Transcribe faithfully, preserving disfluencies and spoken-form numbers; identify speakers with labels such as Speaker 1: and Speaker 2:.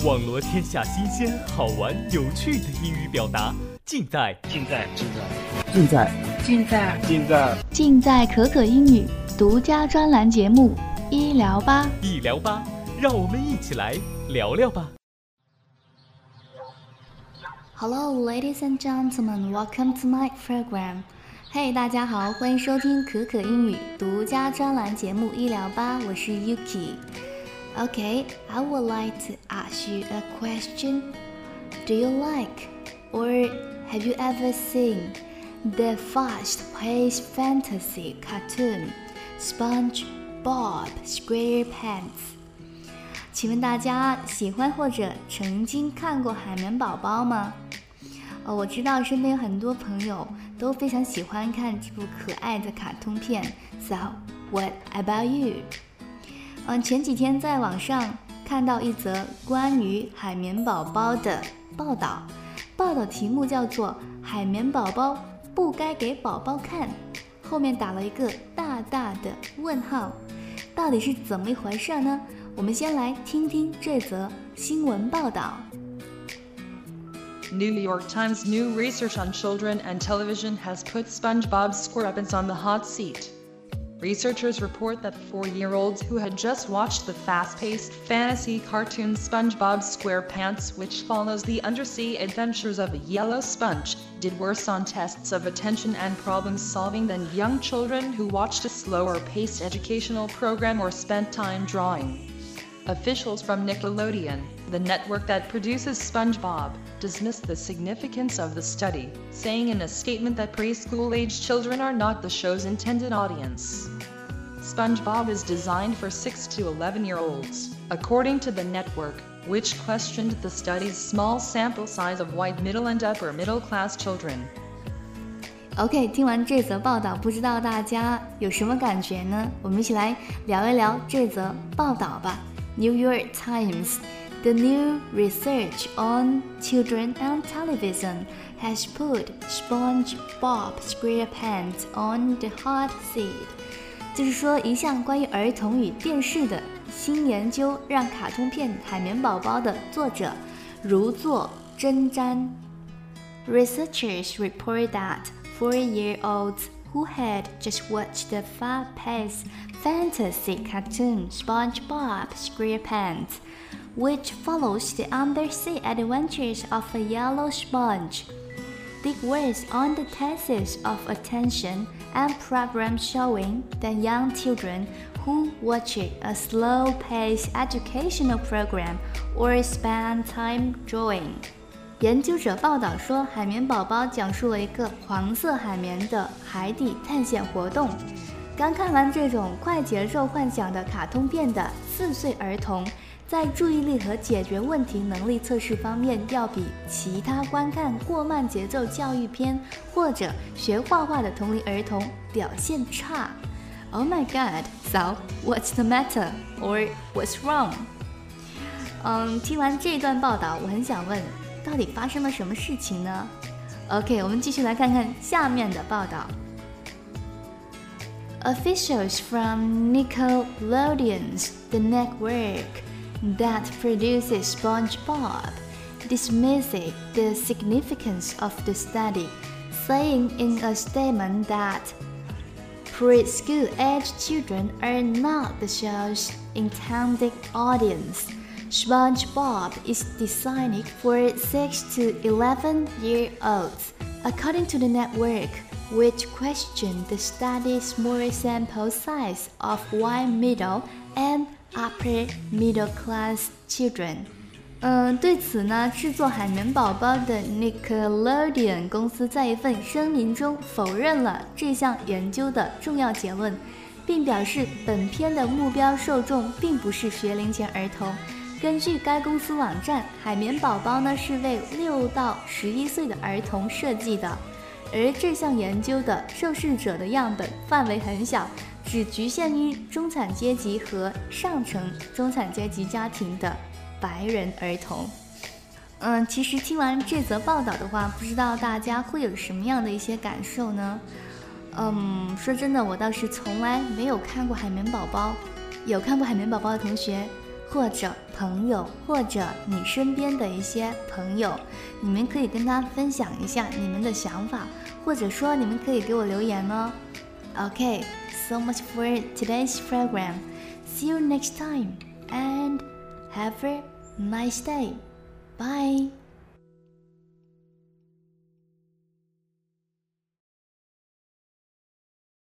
Speaker 1: 网罗天下新鲜、好玩、有趣的英语表达，尽在
Speaker 2: 尽在尽在
Speaker 3: 尽在
Speaker 4: 尽在
Speaker 2: 尽在
Speaker 4: 尽在可可英语独家专栏节目医疗吧。
Speaker 1: 医疗吧，让我们一起来聊聊吧。
Speaker 4: Hello, ladies and gentlemen, welcome to my program. Hey, 大家好，欢迎收听可可英语独家专栏节目医疗吧，我是 Yuki。Okay, I would like to ask you a question. Do you like or have you ever seen the fast-paced fantasy cartoon SpongeBob SquarePants? 请问大家喜欢或者曾经看过海绵宝宝吗？呃，我知道身边很多朋友都非常喜欢看这部可爱的卡通片。So, what about you? 嗯，前几天在网上看到一则关于海绵宝宝的报道，报道题目叫做《海绵宝宝不该给宝宝看》，后面打了一个大大的问号，到底是怎么一回事呢？我们先来听听这则新闻报道。
Speaker 5: New York Times new research on children and television has put SpongeBob SquarePants on the hot seat. Researchers report that four-year-olds who had just watched the fast-paced fantasy cartoon SpongeBob SquarePants, which follows the undersea adventures of a yellow sponge, did worse on tests of attention and problem-solving than young children who watched a slower-paced educational program or spent time drawing. Officials from Nickelodeon, the network that produces SpongeBob, dismissed the significance of the study, saying in a statement that preschool-age children are not the show's intended audience. SpongeBob is designed for six to eleven-year-olds, according to the network, which questioned the study's small sample size of white middle and upper middle-class children.
Speaker 4: OK, 听完这则报道，不知道大家有什么感觉呢？我们一起来聊一聊这则报道吧。New York Times, the new research on children and television has put SpongeBob SquarePants on the hot seat. 就是说，一项关于儿童与电视的新研究，让卡通片《海绵宝宝》的作者如坐针毡。Researchers report that four-year-olds who had just watched the fast-paced fantasy cartoon SpongeBob SquarePants, which follows the undersea adventures of a yellow sponge, did worse on the tests of attention and program showing than young children who watched a slow-paced educational program or spent time drawing. 研究者报道说，海绵宝宝讲述了一个黄色海绵的海底探险活动。刚看完这种快节奏幻想的卡通片的四岁儿童，在注意力和解决问题能力测试方面，要比其他观看过慢节奏教育片或者学画画的同龄儿童表现差。Oh my god, so what's the matter? Or what's wrong? 嗯，听完这段报道，我很想问，到底发生了什么事情呢？ OK, 我们继续来看看下面的报道。Officials from Nickelodeon's The Network that produces SpongeBob dismissed the significance of the study, saying in a statement that preschool-age children are not the show's intended audience. SpongeBob is designed for six to eleven-year-olds, according to the network, which questioned the study's small sample size of white middle and upper middle-class children. 嗯，对此呢，制作海绵宝宝的 Nickelodeon 公司在一份声明中否认了这项研究的重要结论，并表示本片的目标受众并不是学龄前儿童。根据该公司网站，海绵宝宝呢是为六到十一岁的儿童设计的，而这项研究的受试者的样本范围很小，只局限于中产阶级和上层中产阶级家庭的白人儿童。嗯，其实听完这则报道的话，不知道大家会有什么样的一些感受呢？嗯，说真的，我倒是从来没有看过海绵宝宝，有看过海绵宝宝的同学或者朋友，或者你身边的一些朋友，你们可以跟他分享一下你们的想法，或者说你们可以给我留言哦。Okay, so much for today's program. See you next time and have a nice day. Bye.